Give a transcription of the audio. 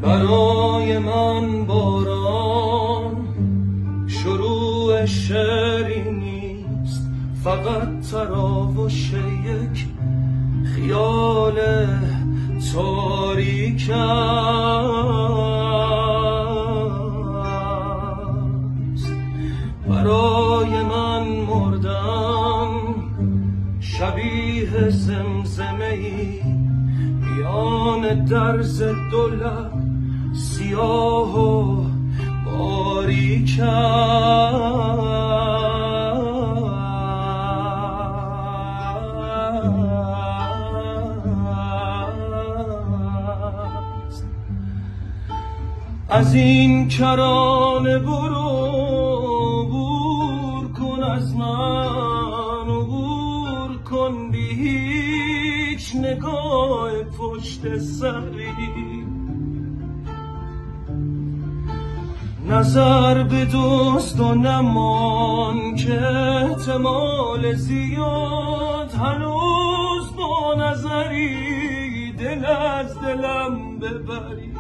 برای من باران شروع شعری نیست، فقط تراوش یک خیال تاریک است. برای من مردن شبیه زمزمه‌ای میان درز دولت سیاه و باریک است. از این کرانه برو، عبور کن از من، عبور کن بی هیچ نگاه پشت سری. نظر به دوست و نمان که احتمال زیاد هنوز با نظری دل از دلم ببری.